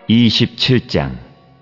27장.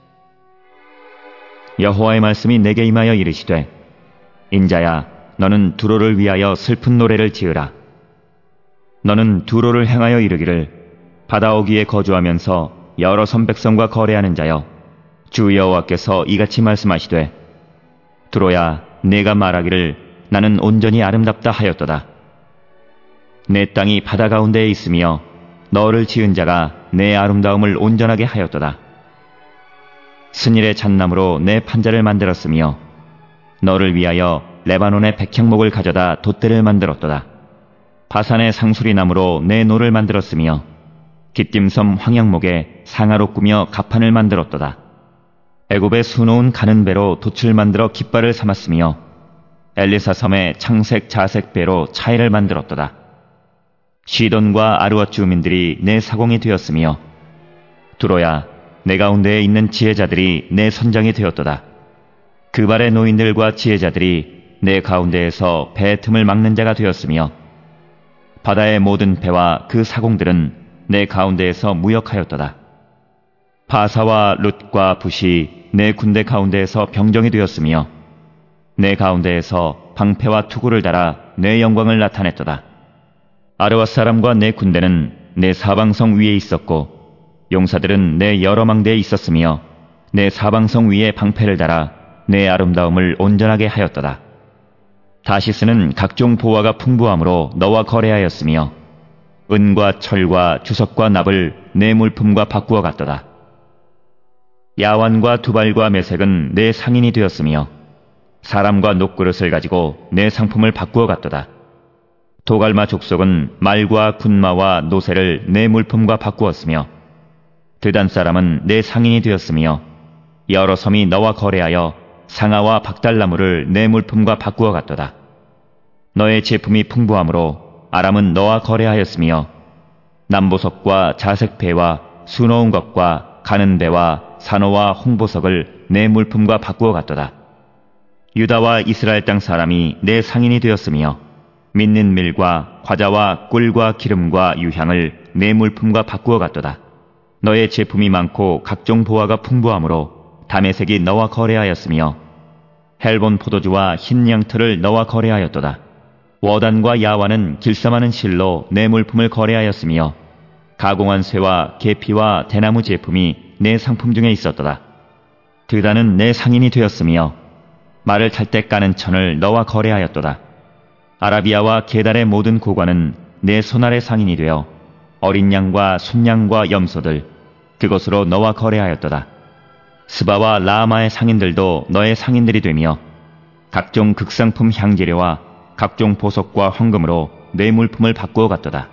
여호와의 말씀이 내게 임하여 이르시되, 인자야, 너는 두로를 위하여 슬픈 노래를 지으라. 너는 두로를 향하여 이르기를, 바다 어귀에 거주하면서 여러 선백성과 거래하는 자여, 주 여호와께서 이같이 말씀하시되, 두로야, 내가 말하기를 나는 온전히 아름답다 하였도다. 내 땅이 바다 가운데에 있으며 너를 지은 자가 내 아름다움을 온전하게 하였도다. 스닐의 잣나무로 내 판자를 만들었으며 너를 위하여 레바논의 백향목을 가져다 돛대를 만들었도다. 바산의 상수리나무로 내 노를 만들었으며 깃딤섬 황양목에 상아로 꾸며 가판을 만들었도다. 애굽의 수놓은 가는 배로 돛을 만들어 깃발을 삼았으며 엘리사 섬의 창색 자색 배로 차이를 만들었도다. 시돈과 아르왓 주민들이 내 사공이 되었으며 두로야, 내 가운데에 있는 지혜자들이 내 선장이 되었도다. 그발의 노인들과 지혜자들이 내 가운데에서 배의 틈을 막는 자가 되었으며 바다의 모든 배와 그 사공들은 내 가운데에서 무역하였도다. 바사와 룻과 붓이 내 군대 가운데에서 병정이 되었으며 내 가운데에서 방패와 투구를 달아 내 영광을 나타냈도다. 아르왓 사람과 내 군대는 내 사방성 위에 있었고 용사들은 내 여러 망대에 있었으며 내 사방성 위에 방패를 달아 내 아름다움을 온전하게 하였도다. 다시스는 각종 보화가 풍부함으로 너와 거래하였으며 은과 철과 주석과 납을 내 물품과 바꾸어 갔도다. 야완과 두발과 메색은 내 상인이 되었으며 사람과 녹그릇을 가지고 내 상품을 바꾸어 갔도다. 도갈마 족속은 말과 군마와 노새를 내 물품과 바꾸었으며 드단 사람은 내 상인이 되었으며 여러 섬이 너와 거래하여 상아와 박달나무를 내 물품과 바꾸어 갔도다. 너의 제품이 풍부함으로 아람은 너와 거래하였으며 남보석과 자색배와 수놓은 것과 가는 배와 산호와 홍보석을 내 물품과 바꾸어 갔도다. 유다와 이스라엘 땅 사람이 내 상인이 되었으며 믿는 밀과 과자와 꿀과 기름과 유향을 내 물품과 바꾸어 갔도다. 너의 제품이 많고 각종 보화가 풍부함으로 다메섹이 너와 거래하였으며 헬본 포도주와 흰 양털을 너와 거래하였도다. 워단과 야완은 길쌈하는 실로 내 물품을 거래하였으며 가공한 쇠와 계피와 대나무 제품이 내 상품 중에 있었도다. 드단은 내 상인이 되었으며 말을 탈 때 까는 천을 너와 거래하였도다. 아라비아와 게달의 모든 고관은 내 손아래 상인이 되어 어린 양과 순양과 염소들 그것으로 너와 거래하였도다. 스바와 라마의 상인들도 너의 상인들이 되며 각종 극상품 향재료와 각종 보석과 황금으로 내 물품을 바꾸어 갔도다.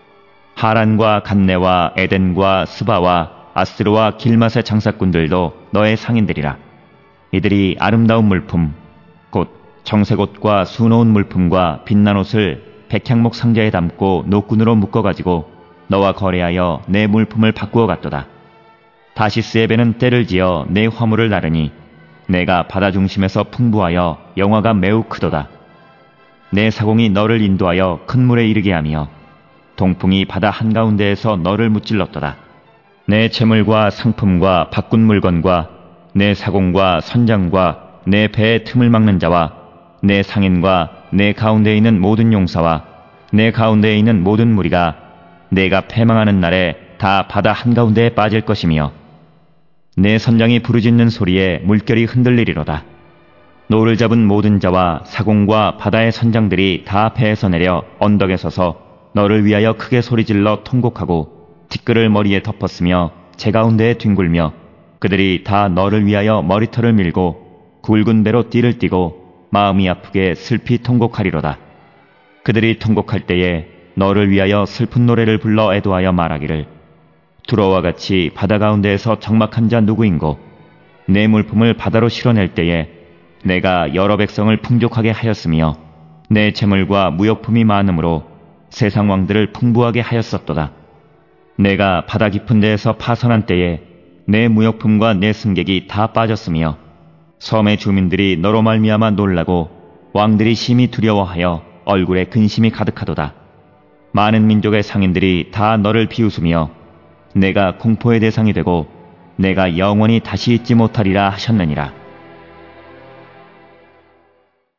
하란과 간네와 에덴과 스바와 아스르와 길맛의 장사꾼들도 너의 상인들이라. 이들이 아름다운 물품 곧 정색옷과 수놓은 물품과 빛난 옷을 백향목 상자에 담고 노끈으로 묶어가지고 너와 거래하여 내 물품을 바꾸어 갔도다. 다시스의 배는 때를 지어 내 화물을 나르니 내가 바다 중심에서 풍부하여 영화가 매우 크도다. 내 사공이 너를 인도하여 큰 물에 이르게 하며 동풍이 바다 한가운데에서 너를 무찔렀도다. 내 재물과 상품과 바꾼 물건과 내 사공과 선장과 내 배의 틈을 막는 자와 내 상인과 내 가운데에 있는 모든 용사와 내 가운데에 있는 모든 무리가 내가 패망하는 날에 다 바다 한가운데에 빠질 것이며 내 선장이 부르짖는 소리에 물결이 흔들리리로다. 노를 잡은 모든 자와 사공과 바다의 선장들이 다 배에서 내려 언덕에 서서 너를 위하여 크게 소리질러 통곡하고 티끌을 머리에 덮었으며 제 가운데에 뒹굴며 그들이 다 너를 위하여 머리털을 밀고 굵은 배로 띠를 띠고 마음이 아프게 슬피 통곡하리로다. 그들이 통곡할 때에 너를 위하여 슬픈 노래를 불러 애도하여 말하기를 두로와 같이 바다 가운데에서 적막한 자 누구인고 내 물품을 바다로 실어낼 때에 내가 여러 백성을 풍족하게 하였으며 내 재물과 무역품이 많으므로 세상 왕들을 풍부하게 하였었도다. 내가 바다 깊은 데에서 파선한 때에 내 무역품과 내 승객이 다 빠졌으며 섬의 주민들이 너로 말미암아 놀라고 왕들이 심히 두려워하여 얼굴에 근심이 가득하도다. 많은 민족의 상인들이 다 너를 비웃으며 내가 공포의 대상이 되고 내가 영원히 다시 잊지 못하리라 하셨느니라.